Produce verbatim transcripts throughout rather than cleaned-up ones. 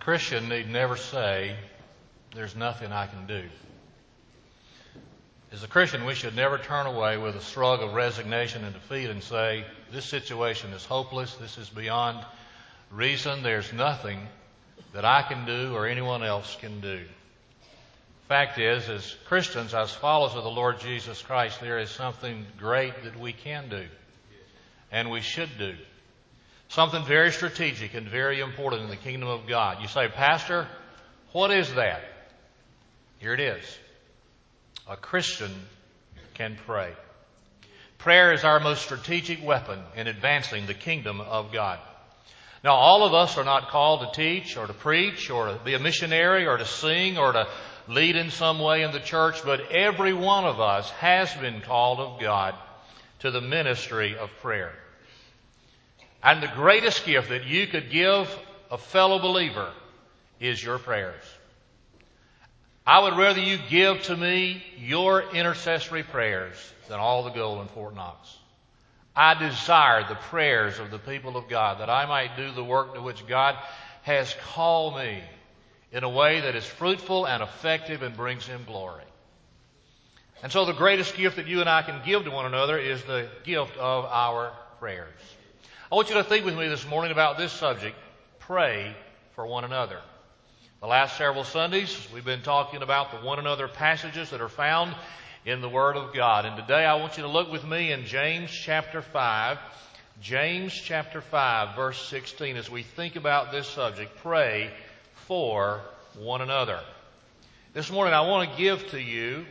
Christian need never say, "There's nothing I can do." As a Christian, we should never turn away with a shrug of resignation and defeat and say, "This situation is hopeless. This is beyond reason. There's nothing that I can do or anyone else can do." Fact is, as Christians, as followers of the Lord Jesus Christ, there is something great that we can do and we should do. Something very strategic and very important in the kingdom of God. You say, "Pastor, what is that?" Here it is. A Christian can pray. Prayer is our most strategic weapon in advancing the kingdom of God. Now, all of us are not called to teach or to preach or to be a missionary or to sing or to lead in some way in the church, but every one of us has been called of God to the ministry of prayer. And the greatest gift that you could give a fellow believer is your prayers. I would rather you give to me your intercessory prayers than all the gold in Fort Knox. I desire the prayers of the people of God, that I might do the work to which God has called me in a way that is fruitful and effective and brings Him glory. And so the greatest gift that you and I can give to one another is the gift of our prayers. I want you to think with me this morning about this subject: pray for one another. The last several Sundays, we've been talking about the one another passages that are found in the Word of God. And today I want you to look with me in James chapter five. James chapter five, verse sixteen, as we think about this subject: pray for one another. This morning I want to give to you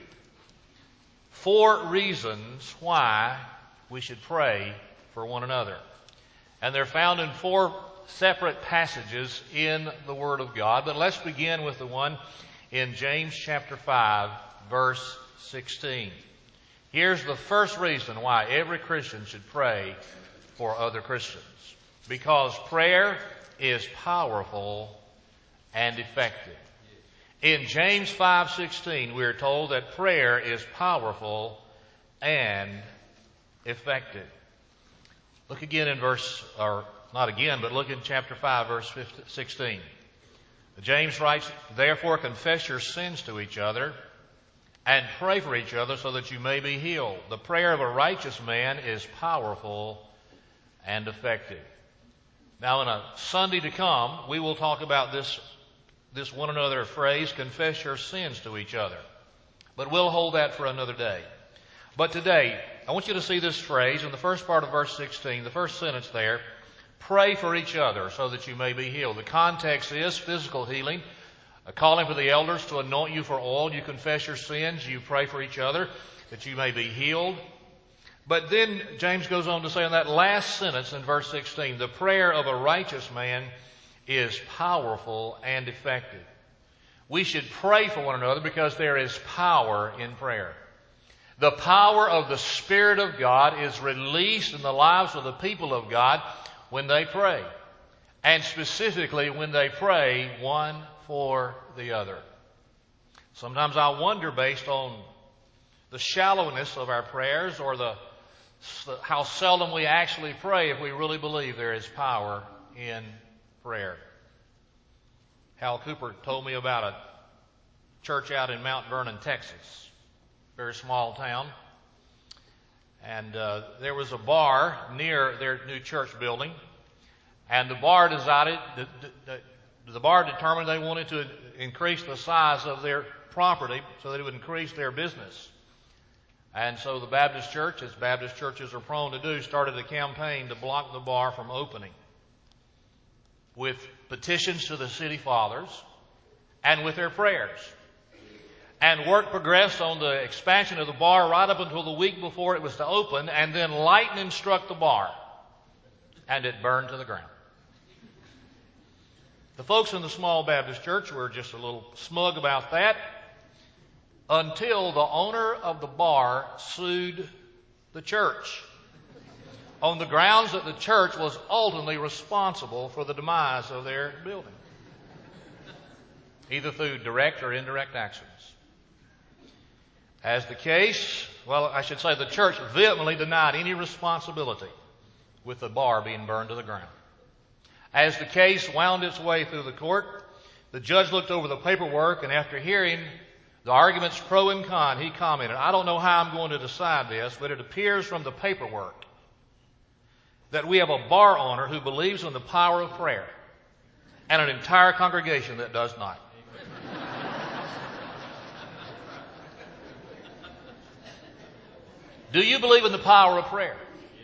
four reasons why we should pray for one another. And they're found in four separate passages in the Word of God. But let's begin with the one in James chapter five, verse sixteen. Here's the first reason why every Christian should pray for other Christians. Because prayer is powerful and effective. In James five sixteen, we are told that prayer is powerful and effective. Look again in verse, or not again, but look in chapter five, verse sixteen. James writes, "Therefore confess your sins to each other and pray for each other so that you may be healed. The prayer of a righteous man is powerful and effective." Now, in a Sunday to come, we will talk about this, this one another phrase, confess your sins to each other. But we'll hold that for another day. But today, I want you to see this phrase in the first part of verse sixteen, the first sentence there: pray for each other so that you may be healed. The context is physical healing, a calling for the elders to anoint you for oil. You confess your sins, you pray for each other that you may be healed. But then James goes on to say in that last sentence in verse sixteen, the prayer of a righteous man is powerful and effective. We should pray for one another because there is power in prayer. The power of the Spirit of God is released in the lives of the people of God when they pray. And specifically when they pray one for the other. Sometimes I wonder, based on the shallowness of our prayers or the how seldom we actually pray, if we really believe there is power in prayer. Hal Cooper told me about a church out in Mount Vernon, Texas. Very small town. And uh, there was a bar near their new church building. And the bar decided, the, the, the bar determined they wanted to increase the size of their property so that it would increase their business. And so the Baptist church, as Baptist churches are prone to do, started a campaign to block the bar from opening, with petitions to the city fathers and with their prayers. And work progressed on the expansion of the bar right up until the week before it was to open, and then lightning struck the bar, and it burned to the ground. The folks in the small Baptist church were just a little smug about that, until the owner of the bar sued the church on the grounds that the church was ultimately responsible for the demise of their building, either through direct or indirect actions. As the case, well, I should say the church vehemently denied any responsibility with the bar being burned to the ground. As the case wound its way through the court, The judge looked over the paperwork, and after hearing the arguments pro and con, he commented, "I don't know how I'm going to decide this, but it appears from the paperwork that we have a bar owner who believes in the power of prayer and an entire congregation that does not." Do you believe in the power of prayer?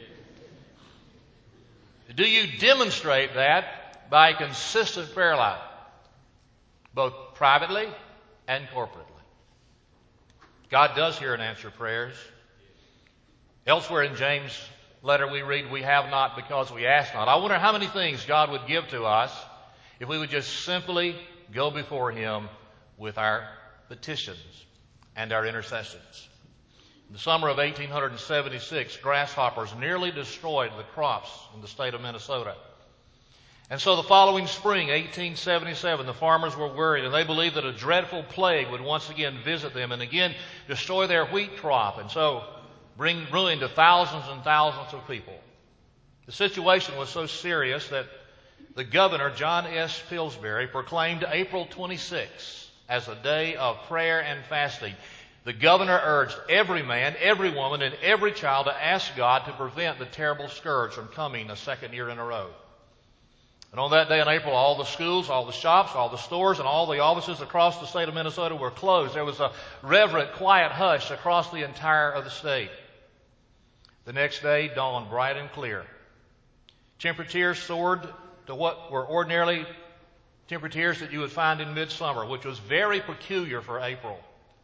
Do you demonstrate that by a consistent prayer life, both privately and corporately? God does hear and answer prayers. Elsewhere in James' letter we read, "We have not because we ask not." I wonder how many things God would give to us if we would just simply go before Him with our petitions and our intercessions. In the summer of eighteen seventy-six, grasshoppers nearly destroyed the crops in the state of Minnesota. And so the following spring, eighteen seventy-seven, the farmers were worried, and they believed that a dreadful plague would once again visit them and again destroy their wheat crop, and so bring ruin to thousands and thousands of people. The situation was so serious that the governor, John S. Pillsbury, proclaimed April twenty-sixth as a day of prayer and fasting. The governor urged every man, every woman, and every child to ask God to prevent the terrible scourge from coming a second year in a row. And on that day in April, all the schools, all the shops, all the stores, and all the offices across the state of Minnesota were closed. There was a reverent, quiet hush across the entire of the state. The next day dawned bright and clear. Temperatures soared to what were ordinarily temperatures that you would find in midsummer, which was very peculiar for April.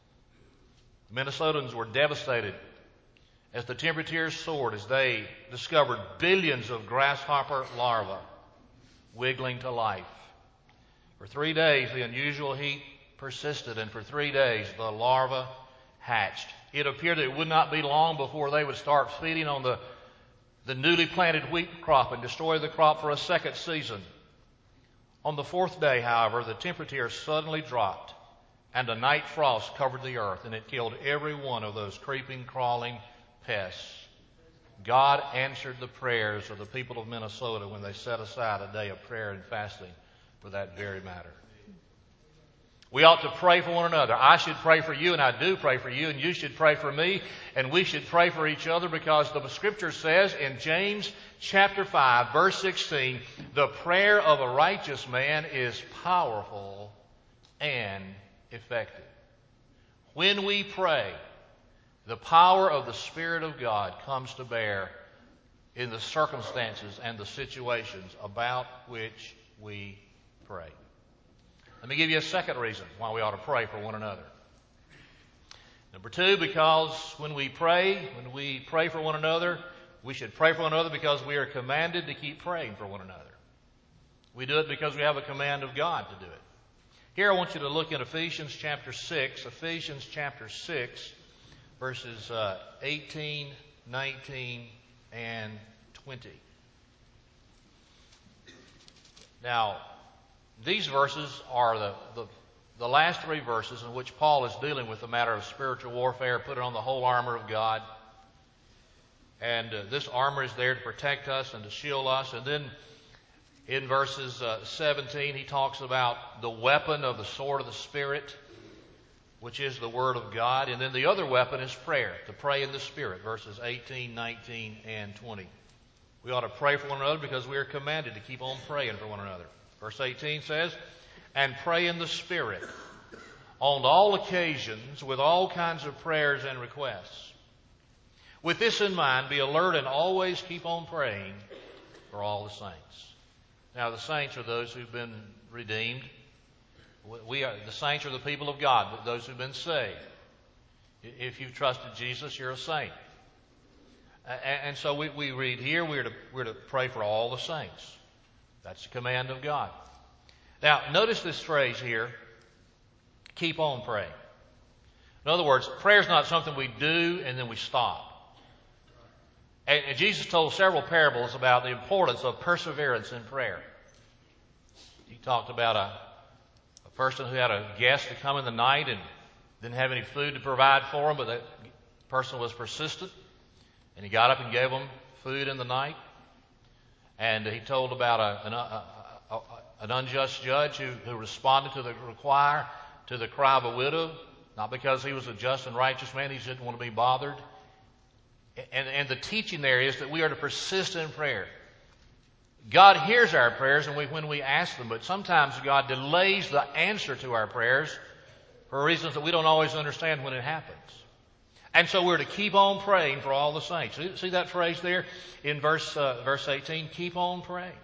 Minnesotans were devastated as the temperatures soared, as they discovered billions of grasshopper larvae wiggling to life. For three days, the unusual heat persisted, and for three days, the larvae hatched. It appeared that it would not be long before they would start feeding on the, the newly planted wheat crop and destroy the crop for a second season. On the fourth day, however, the temperature suddenly dropped, and a night frost covered the earth, and it killed every one of those creeping, crawling pests. God answered the prayers of the people of Minnesota when they set aside a day of prayer and fasting for that very matter. We ought to pray for one another. I should pray for you, and I do pray for you, and you should pray for me, and we should pray for each other, because the Scripture says in James chapter five, verse sixteen, "The prayer of a righteous man is powerful and effective." When we pray, the power of the Spirit of God comes to bear in the circumstances and the situations about which we pray. Let me give you a second reason why we ought to pray for one another. Number two, because when we pray, when we pray for one another, we should pray for one another because we are commanded to keep praying for one another. We do it because we have a command of God to do it. Here I want you to look at Ephesians chapter six, Ephesians chapter six, verses uh, eighteen, nineteen, and twenty. Now, these verses are the, the, the last three verses in which Paul is dealing with the matter of spiritual warfare, putting on the whole armor of God. And uh, this armor is there to protect us and to shield us. And then in verses uh, seventeen, he talks about the weapon of the sword of the Spirit, which is the Word of God. And then the other weapon is prayer, to pray in the Spirit, verses eighteen, nineteen, and twenty. We ought to pray for one another because we are commanded to keep on praying for one another. Verse eighteen says, "And pray in the Spirit on all occasions with all kinds of prayers and requests. With this in mind, be alert and always keep on praying for all the saints." Now, the saints are those who've been redeemed. We are, the saints are the people of God, those who've been saved. If you've trusted Jesus, you're a saint. And so we, we read here, we're to, we're to pray for all the saints. That's the command of God. Now, notice this phrase here, keep on praying. In other words, prayer is not something we do and then we stop. And, and Jesus told several parables about the importance of perseverance in prayer. He talked about a, a person who had a guest to come in the night and didn't have any food to provide for him, but that person was persistent. And he got up and gave them food in the night. And he told about a, an, a, a, an unjust judge who, who responded to the require to the cry of a widow, not because he was a just and righteous man, he just didn't want to be bothered. And, and the teaching there is that we are to persist in prayer. God hears our prayers and we, when we ask them, but sometimes God delays the answer to our prayers for reasons that we don't always understand when it happens. And so we're to keep on praying for all the saints. See, see that phrase there in verse uh, verse eighteen? Keep on praying.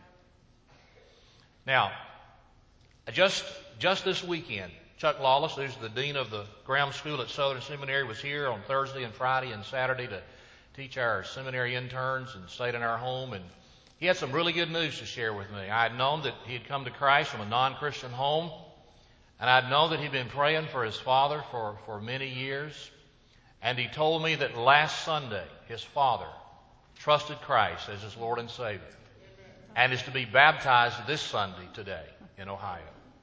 Now, just just this weekend, Chuck Lawless, who's the dean of the Graham School at Southern Seminary, was here on Thursday and Friday and Saturday to teach our seminary interns and stayed in our home. And he had some really good news to share with me. I had known that he had come to Christ from a non-Christian home, and I'd known that he'd been praying for his father for, for many years. And he told me that last Sunday, his father trusted Christ as his Lord and Savior and is to be baptized this Sunday today in Ohio.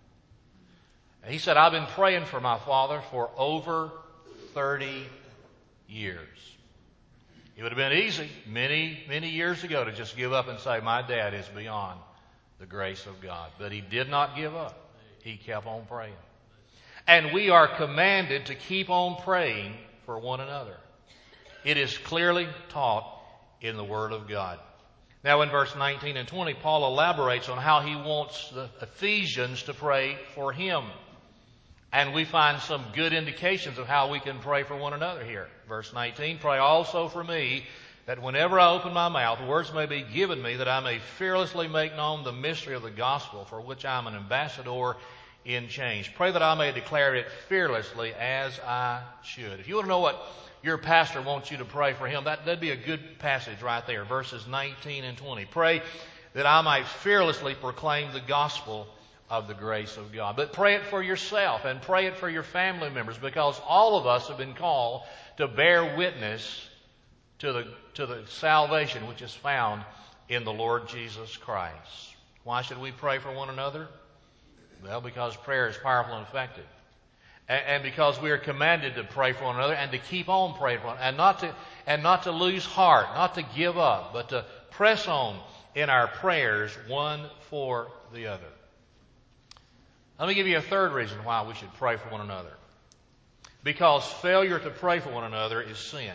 And he said, I've been praying for my father for over thirty years. It would have been easy many, many years ago to just give up and say, my dad is beyond the grace of God. But he did not give up. He kept on praying. And we are commanded to keep on praying for one another. It is clearly taught in the Word of God. Now in verse nineteen and twenty, Paul elaborates on how he wants the Ephesians to pray for him. And we find some good indications of how we can pray for one another here. Verse nineteen, pray also for me that whenever I open my mouth, words may be given me that I may fearlessly make known the mystery of the gospel for which I am an ambassador in chains. Pray that I may declare it fearlessly as I should. If you want to know what your pastor wants you to pray for him, that, that'd be a good passage right there, verses nineteen and twenty. Pray that I might fearlessly proclaim the gospel of the grace of God. But pray it for yourself and pray it for your family members, because all of us have been called to bear witness to the, to the salvation which is found in the Lord Jesus Christ. Why should we pray for one another? Well, because prayer is powerful and effective. And, and because we are commanded to pray for one another and to keep on praying for one another, and not to, and not to lose heart, not to give up, but to press on in our prayers one for the other. Let me give you a third reason why we should pray for one another. Because failure to pray for one another is sin.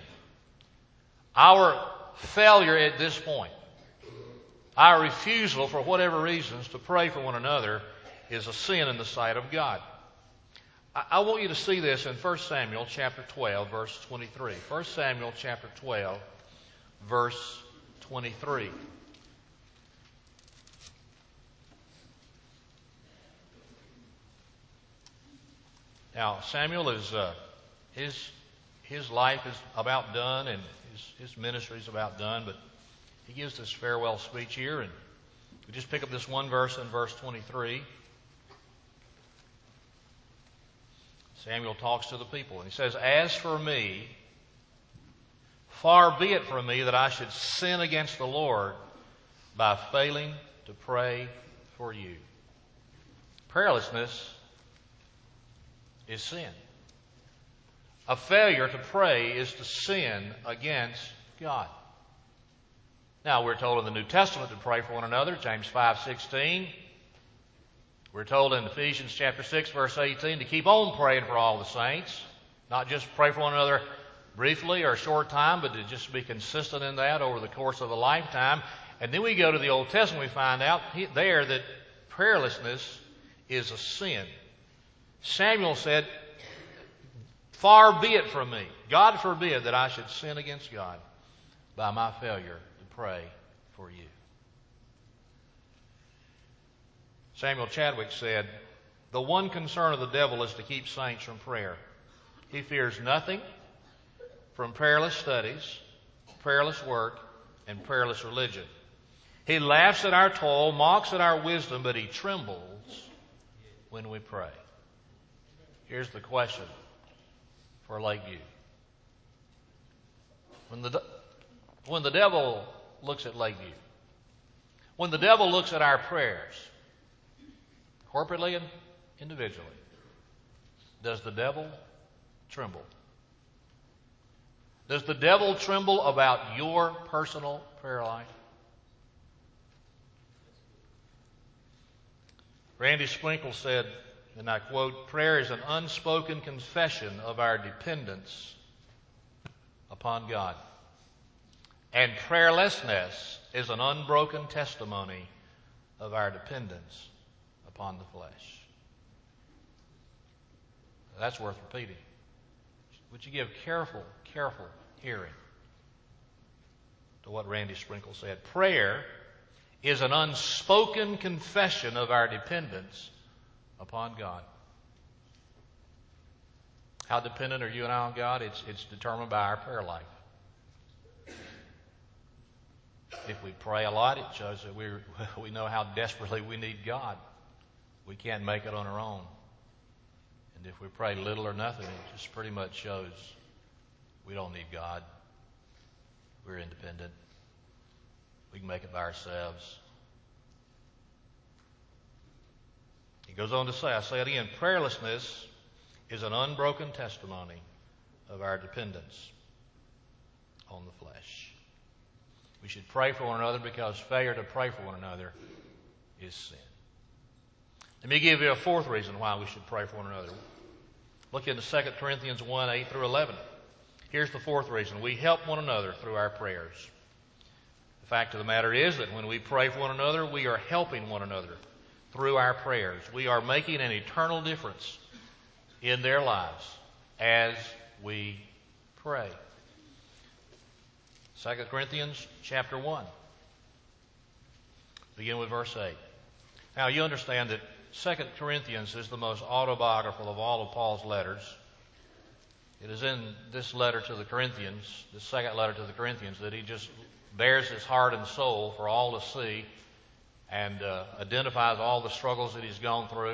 Our failure at this point, our refusal for whatever reasons to pray for one another, is a sin in the sight of God. I, I want you to see this in First Samuel chapter twelve, verse twenty-three. First Samuel chapter twelve, verse twenty-three. Now, Samuel is, uh, his, his life is about done and his, his ministry is about done, but he gives this farewell speech here, and we just pick up this one verse in verse twenty-three. Samuel talks to the people, and he says, as for me, far be it from me that I should sin against the Lord by failing to pray for you. Prayerlessness is sin. A failure to pray is to sin against God. Now, we're told in the New Testament to pray for one another, James five sixteen. We're told in Ephesians chapter six, verse eighteen, to keep on praying for all the saints. Not just pray for one another briefly or a short time, but to just be consistent in that over the course of a lifetime. And then we go to the Old Testament, we find out there that prayerlessness is a sin. Samuel said, far be it from me, God forbid that I should sin against God by my failure to pray for you. Samuel Chadwick said, the one concern of the devil is to keep saints from prayer. He fears nothing from prayerless studies, prayerless work, and prayerless religion. He laughs at our toil, mocks at our wisdom, but he trembles when we pray. Here's the question for Lakeview. When the, when the devil looks at Lakeview, when the devil looks at our prayers, corporately and individually, does the devil tremble? Does the devil tremble about your personal prayer life? Randy Sprinkle said, and I quote, "Prayer is an unspoken confession of our dependence upon God. And prayerlessness is an unbroken testimony of our dependence upon the flesh." That's worth repeating. Would you give careful, careful hearing to what Randy Sprinkle said? Prayer is an unspoken confession of our dependence upon God. How dependent are you and I on God? It's, it's determined by our prayer life. If we pray a lot, it shows that we we know how desperately we need God. We can't make it on our own. And if we pray little or nothing, it just pretty much shows we don't need God. We're independent. We can make it by ourselves. He goes on to say, I say it again, prayerlessness is an unbroken testimony of our dependence on the flesh. We should pray for one another because failure to pray for one another is sin. Let me give you a fourth reason why we should pray for one another. Look into Second Corinthians one, eight through eleven. Here's the fourth reason. We help one another through our prayers. The fact of the matter is that when we pray for one another, we are helping one another through our prayers. We are making an eternal difference in their lives as we pray. Second Corinthians chapter one. Begin with verse eight. Now you understand that Second Corinthians is the most autobiographical of all of Paul's letters. It is in this letter to the Corinthians, the second letter to the Corinthians, that he just bears his heart and soul for all to see and uh, identifies all the struggles that he's gone through.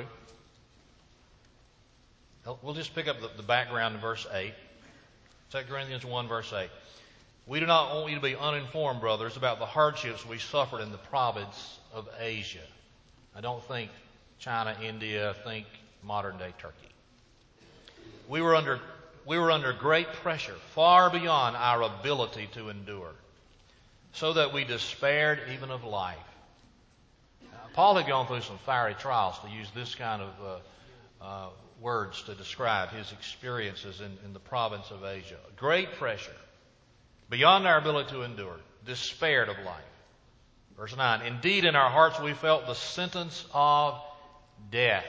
We'll just pick up the, the background in verse eight. Second Corinthians one, verse eight. We do not want you to be uninformed, brothers, about the hardships we suffered in the province of Asia. I don't think China, India, think modern-day Turkey. We were under we were under great pressure, far beyond our ability to endure, so that we despaired even of life. Now, Paul had gone through some fiery trials, to use this kind of uh, uh, words to describe his experiences in, in the province of Asia. Great pressure, beyond our ability to endure, despaired of life. Verse nine, indeed in our hearts we felt the sentence of death.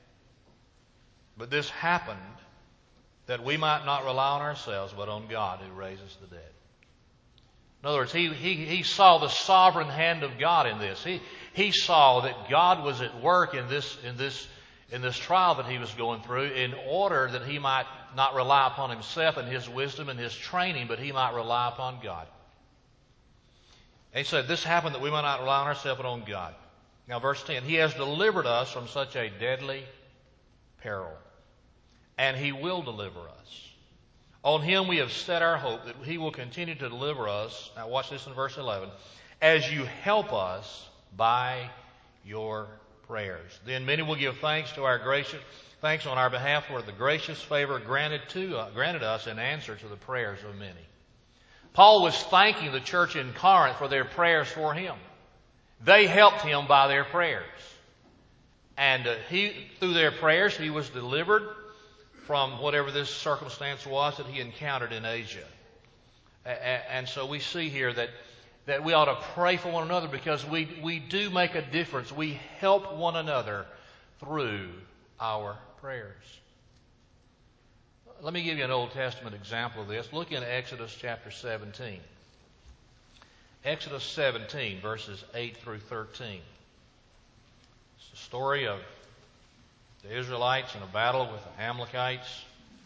But this happened that we might not rely on ourselves, but on God who raises the dead. In other words, he, he, he saw the sovereign hand of God in this. He, he saw that God was at work in this, in this, in this trial that he was going through in order that he might not rely upon himself and his wisdom and his training, but he might rely upon God. And he said, this happened that we might not rely on ourselves, but on God. Now, verse ten, he has delivered us from such a deadly peril, and he will deliver us. On him we have set our hope that he will continue to deliver us. Now, watch this in verse eleven. As you help us by your prayers. Then many will give thanks to our gracious, thanks on our behalf for the gracious favor granted to uh, granted us in answer to the prayers of many. Paul was thanking the church in Corinth for their prayers for him. They helped him by their prayers. And uh, he, through their prayers, he was delivered from whatever this circumstance was that he encountered in Asia. A- and so we see here that, that we ought to pray for one another because we, we do make a difference. We help one another through our prayers. Let me give you an Old Testament example of this. Look in Exodus chapter seventeen. Exodus seventeen, verses eight through thirteen. It's the story of the Israelites in a battle with the Amalekites.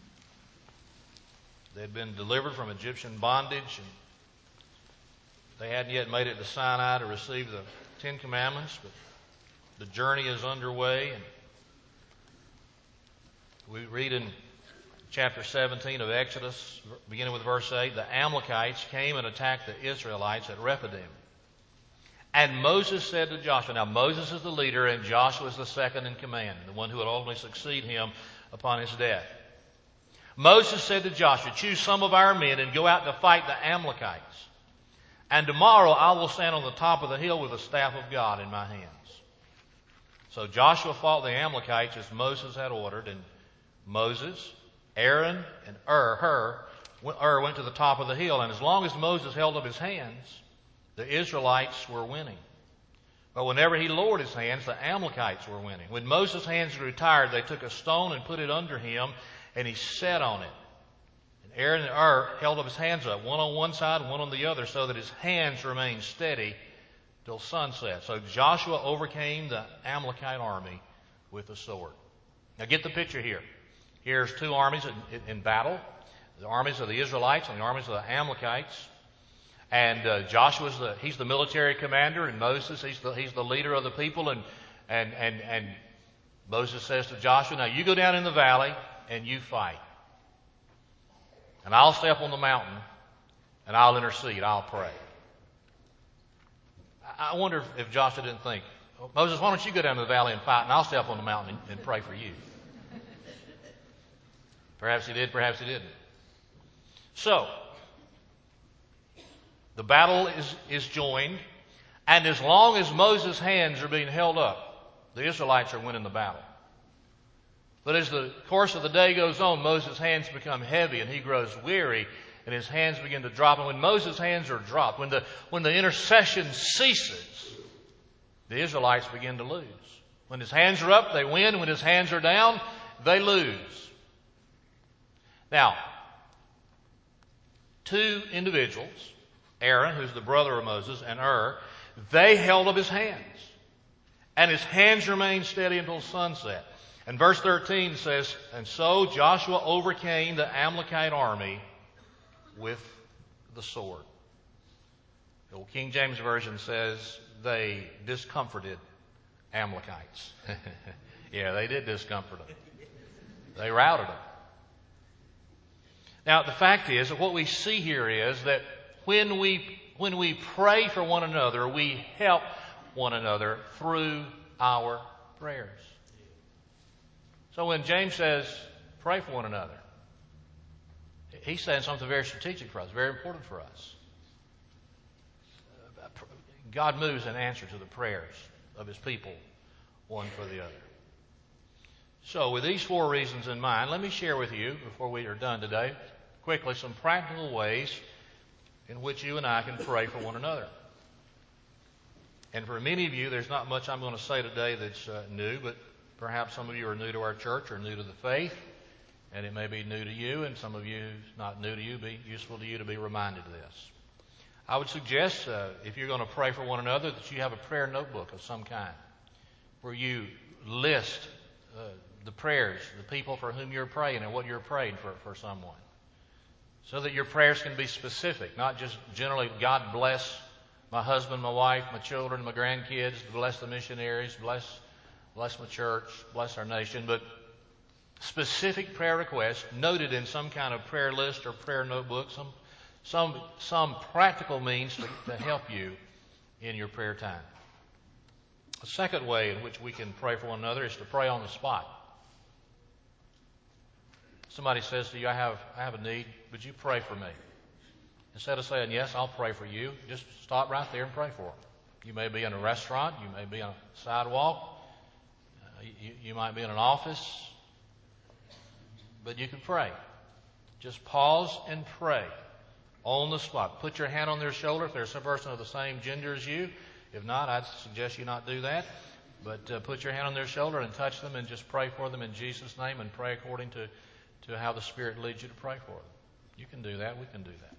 They had been delivered from Egyptian bondage, and they hadn't yet made it to Sinai to receive the Ten Commandments, but the journey is underway. And we read in chapter seventeen of Exodus, beginning with verse eight, the Amalekites came and attacked the Israelites at Rephidim. And Moses said to Joshua, now Moses is the leader and Joshua is the second in command, the one who would ultimately succeed him upon his death. Moses said to Joshua, choose some of our men and go out to fight the Amalekites. And tomorrow I will stand on the top of the hill with the staff of God in my hands. So Joshua fought the Amalekites as Moses had ordered, and Moses, Aaron, and Ur, Hur, Ur went to the top of the hill, and as long as Moses held up his hands, the Israelites were winning. But whenever he lowered his hands, the Amalekites were winning. When Moses' hands grew tired, they took a stone and put it under him, and he sat on it. And Aaron and Ur held up his hands up, one on one side and one on the other, so that his hands remained steady till sunset. So Joshua overcame the Amalekite army with a sword. Now get the picture here. Here's two armies in, in battle, the armies of the Israelites and the armies of the Amalekites. And uh, Joshua's the, he's the military commander, and Moses, he's the, he's the leader of the people. And, and, and, and Moses says to Joshua, now you go down in the valley and you fight. And I'll stay up on the mountain and I'll intercede, I'll pray. I wonder if, if Joshua didn't think, Moses, why don't you go down to the valley and fight, and I'll stay up on the mountain and, and pray for you. Perhaps he did, perhaps he didn't. So, the battle is, is joined, and as long as Moses' hands are being held up, the Israelites are winning the battle. But as the course of the day goes on, Moses' hands become heavy and he grows weary, and his hands begin to drop. And when Moses' hands are dropped, when the, when the intercession ceases, the Israelites begin to lose. When his hands are up, they win. When his hands are down, they lose. Now, two individuals, Aaron, who's the brother of Moses, and Ur, they held up his hands. And his hands remained steady until sunset. And verse thirteen says, and so Joshua overcame the Amalekite army with the sword. The old King James Version says they discomforted Amalekites. Yeah, they did discomfort them. They routed them. Now, the fact is that what we see here is that when we when we pray for one another, we help one another through our prayers. So when James says, pray for one another, he's saying something very strategic for us, very important for us. God moves in answer to the prayers of his people, one for the other. So with these four reasons in mind, let me share with you, before we are done today, quickly some practical ways in which you and I can pray for one another. And for many of you, there's not much I'm going to say today that's uh, new, but perhaps some of you are new to our church or new to the faith, and it may be new to you, and some of you, not new to you, be useful to you to be reminded of this. I would suggest, uh, if you're going to pray for one another, that you have a prayer notebook of some kind, where you list uh, the prayers, the people for whom you're praying, and what you're praying for, for someone, so that your prayers can be specific, not just generally, God bless my husband, my wife, my children, my grandkids, bless the missionaries, bless bless my church, bless our nation, but specific prayer requests noted in some kind of prayer list or prayer notebook, some some some practical means to, to help you in your prayer time. A second way in which we can pray for one another is to pray on the spot. Somebody says to you, I have I have a need, would you pray for me? Instead of saying, yes, I'll pray for you, just stop right there and pray for them. You may be in a restaurant, you may be on a sidewalk, uh, you, you might be in an office, but you can pray. Just pause and pray on the spot. Put your hand on their shoulder if there's some person of the same gender as you. If not, I'd suggest you not do that. But uh, put your hand on their shoulder and touch them and just pray for them in Jesus' name, and pray according to, to how the Spirit leads you to pray for them. You can do that. We can do that.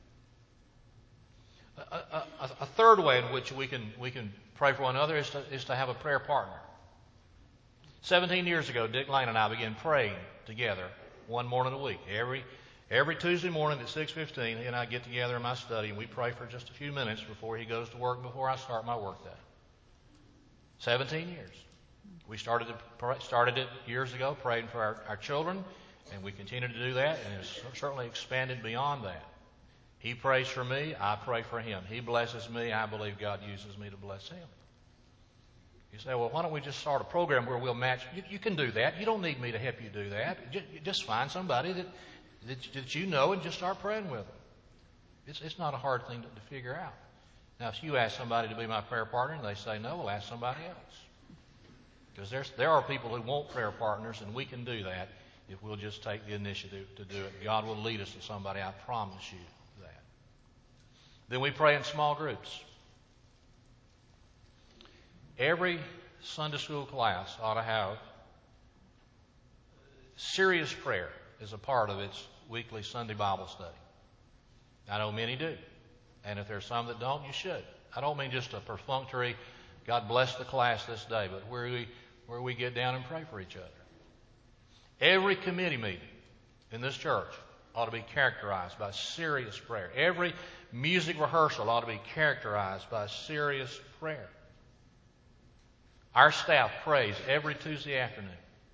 A, a, a third way in which we can we can pray for one another is to, is to have a prayer partner. Seventeen years ago, Dick Lane and I began praying together one morning a week. Every every Tuesday morning at six fifteen, he and I get together in my study and we pray for just a few minutes before he goes to work, before I start my work day. Seventeen years. We started to, started it years ago, praying for our, our children, and we continue to do that, and it's certainly expanded beyond that. He prays for me, I pray for him. He blesses me, I believe God uses me to bless him. You say, well, why don't we just start a program where we'll match? You, you can do that. You don't need me to help you do that. Just, just find somebody that, that, that you know and just start praying with them. It's, it's not a hard thing to, to figure out. Now, if you ask somebody to be my prayer partner and they say no, we'll ask somebody else. Because there's, there are people who want prayer partners, and we can do that if we'll just take the initiative to do it. God will lead us to somebody, I promise you that. Then we pray in small groups. Every Sunday school class ought to have serious prayer as a part of its weekly Sunday Bible study. I know many do. And if there's some that don't, you should. I don't mean just a perfunctory, God bless the class this day, but where we, where we get down and pray for each other. Every committee meeting in this church ought to be characterized by serious prayer. Every music rehearsal ought to be characterized by serious prayer. Our staff prays every Tuesday afternoon.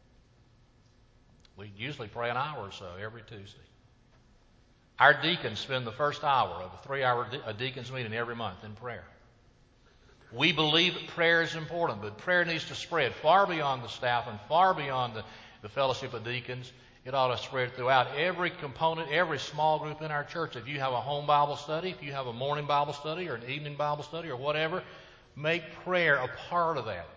We usually pray an hour or so every Tuesday. Our deacons spend the first hour of a three-hour de- a deacons meeting every month in prayer. We believe that prayer is important, but prayer needs to spread far beyond the staff and far beyond the, the fellowship of deacons. It ought to spread throughout every component, every small group in our church. If you have a home Bible study, if you have a morning Bible study or an evening Bible study or whatever, make prayer a part of that.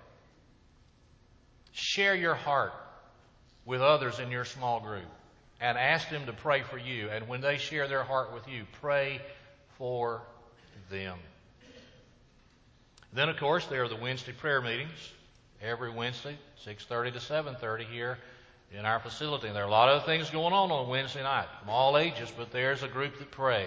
Share your heart with others in your small group and ask them to pray for you. And when they share their heart with you, pray for them. Then, of course, there are the Wednesday prayer meetings every Wednesday, six thirty to seven thirty here in our facility. And there are a lot of things going on on Wednesday night from all ages, but there's a group that prays.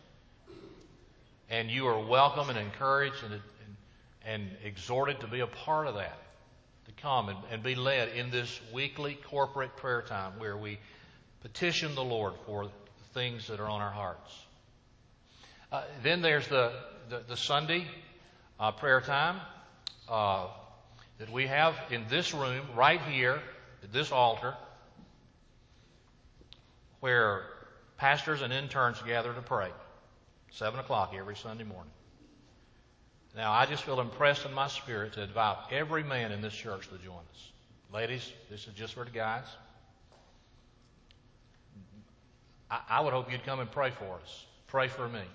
And you are welcome and encouraged and, and, and exhorted to be a part of that, to come and, and be led in this weekly corporate prayer time where we petition the Lord for the things that are on our hearts. Uh, then there's the, the, the Sunday uh, prayer time uh, that we have in this room right here at this altar where pastors and interns gather to pray. seven o'clock every Sunday morning. Now, I just feel impressed in my spirit to invite every man in this church to join us. Ladies, this is just for the guys. I, I would hope you'd come and pray for us. Pray for me.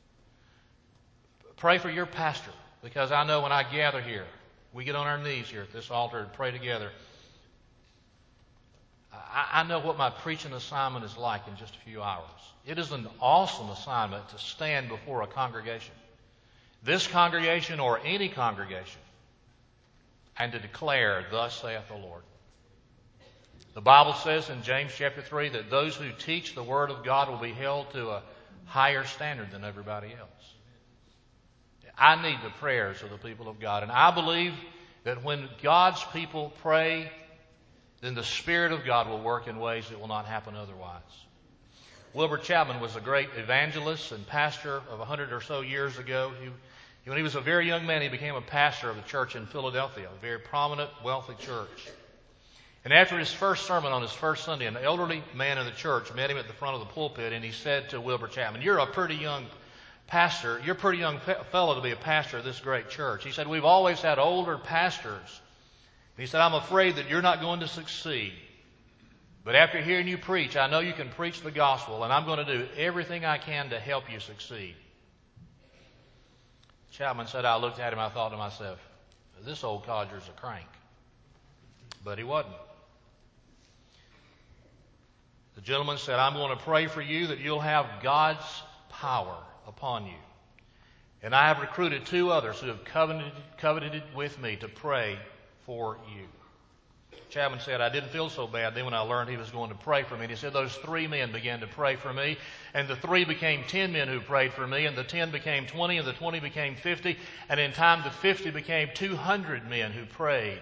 Pray for your pastor, because I know when I gather here, we get on our knees here at this altar and pray together. I, I know what my preaching assignment is like in just a few hours. It is an awesome assignment to stand before a congregation, this congregation or any congregation, and to declare, "Thus saith the Lord." The Bible says in James chapter three that those who teach the Word of God will be held to a higher standard than everybody else. I need the prayers of the people of God, and I believe that when God's people pray, then the Spirit of God will work in ways that will not happen otherwise. Wilbur Chapman was a great evangelist and pastor of a hundred or so years ago. He When he was a very young man, he became a pastor of a church in Philadelphia, a very prominent, wealthy church. And after his first sermon on his first Sunday, an elderly man in the church met him at the front of the pulpit, and he said to Wilbur Chapman, "You're a pretty young pastor. You're a pretty young fellow to be a pastor of this great church." He said, "We've always had older pastors." And he said, "I'm afraid that you're not going to succeed. But after hearing you preach, I know you can preach the gospel, and I'm going to do everything I can to help you succeed." Chapman said, "I looked at him, I thought to myself, this old codger's a crank." But he wasn't. The gentleman said, "I'm going to pray for you that you'll have God's power upon you. And I have recruited two others who have covenanted, covenanted with me to pray for you." Chapman said, "I didn't feel so bad then when I learned he was going to pray for me." And he said, "Those three men began to pray for me, and the three became ten men who prayed for me, and the ten became twenty, and the twenty became fifty, and in time the fifty became two hundred men who prayed."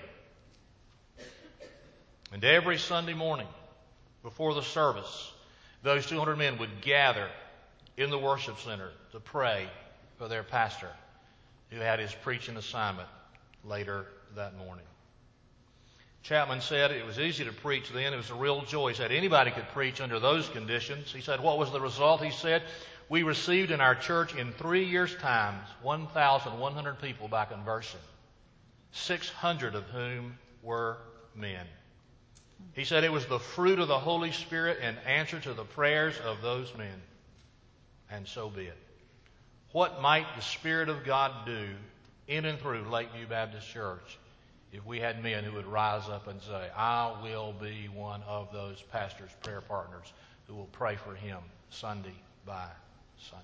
And every Sunday morning before the service, those two hundred men would gather in the worship center to pray for their pastor who had his preaching assignment later that morning. Chapman said it was easy to preach then. It was a real joy. He said anybody could preach under those conditions. He said, what was the result? He said, we received in our church in three years' time one thousand one hundred people by conversion, six hundred of whom were men. He said it was the fruit of the Holy Spirit and answer to the prayers of those men. And so be it. What might the Spirit of God do in and through Lakeview Baptist Church if we had men who would rise up and say, I will be one of those pastors' prayer partners who will pray for him Sunday by Sunday.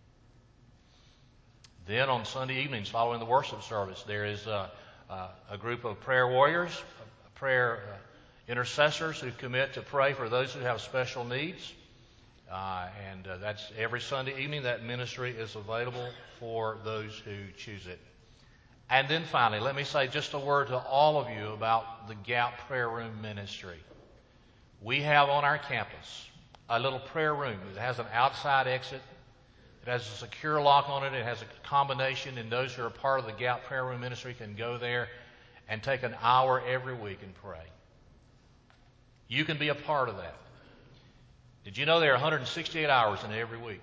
Then on Sunday evenings following the worship service, there is a, a, a group of prayer warriors, prayer uh, intercessors who commit to pray for those who have special needs. Uh, and uh, that's every Sunday evening. That ministry is available for those who choose it. And then finally, let me say just a word to all of you about the Gap Prayer Room Ministry. We have on our campus a little prayer room. It has an outside exit. It has a secure lock on it. It has a combination, and those who are part of the Gap Prayer Room Ministry can go there and take an hour every week and pray. You can be a part of that. Did you know there are one hundred sixty-eight hours in every week?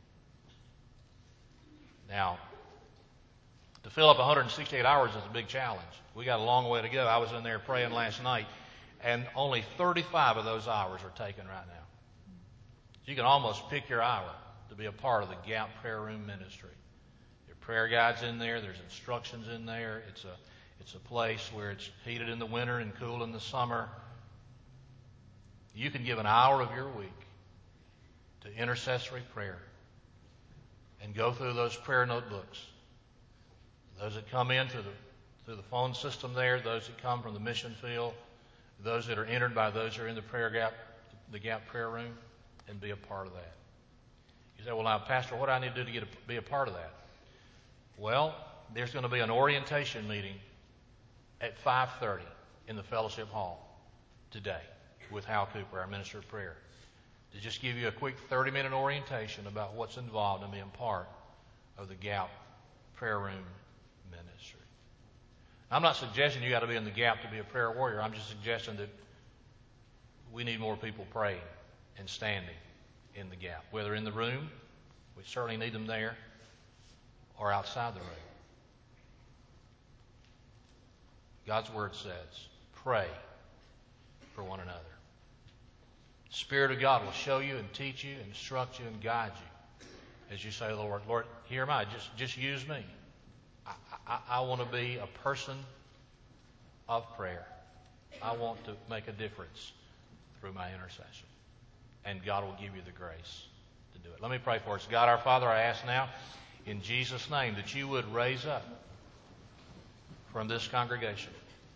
Now, to fill up one hundred sixty-eight hours is a big challenge. We got a long way to go. I was in there praying last night, and only thirty-five of those hours are taken right now. So you can almost pick your hour to be a part of the Gap Prayer Room Ministry. There are prayer guides in there. There's instructions in there. It's a, it's a place where it's heated in the winter and cool in the summer. You can give an hour of your week to intercessory prayer and go through those prayer notebooks. Those that come in through the, through the phone system there, those that come from the mission field, those that are entered by those who are in the prayer gap, the Gap Prayer Room, and be a part of that. You say, well, now, Pastor, what do I need to do to get a, be a part of that? Well, there's going to be an orientation meeting at five thirty in the fellowship hall today with Hal Cooper, our minister of prayer, to just give you a quick thirty-minute orientation about what's involved in being part of the Gap Prayer Room Ministry. I'm not suggesting you got to be in the Gap to be a prayer warrior. I'm just suggesting that we need more people praying and standing in the Gap, whether in the room, we certainly need them there, or outside the room. God's Word says, pray for one another. The Spirit of God will show you and teach you, instruct you, and guide you as you say, Lord, Lord, here am I. Just, just use me. I, I, I want to be a person of prayer. I want to make a difference through my intercession. And God will give you the grace to do it. Let me pray for us. God, our Father, I ask now in Jesus' name that you would raise up from this congregation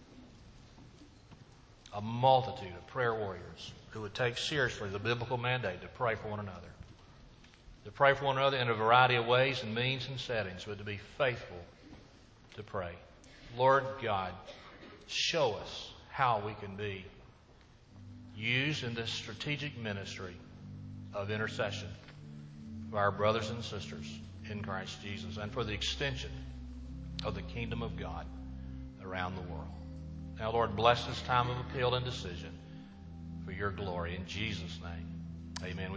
a multitude of prayer warriors who would take seriously the biblical mandate to pray for one another. To pray for one another in a variety of ways and means and settings, but to be faithful to pray. Lord God, show us how we can be used in this strategic ministry of intercession for our brothers and sisters in Christ Jesus and for the extension of the kingdom of God around the world. Now, Lord, bless this time of appeal and decision for your glory. In Jesus' name, amen.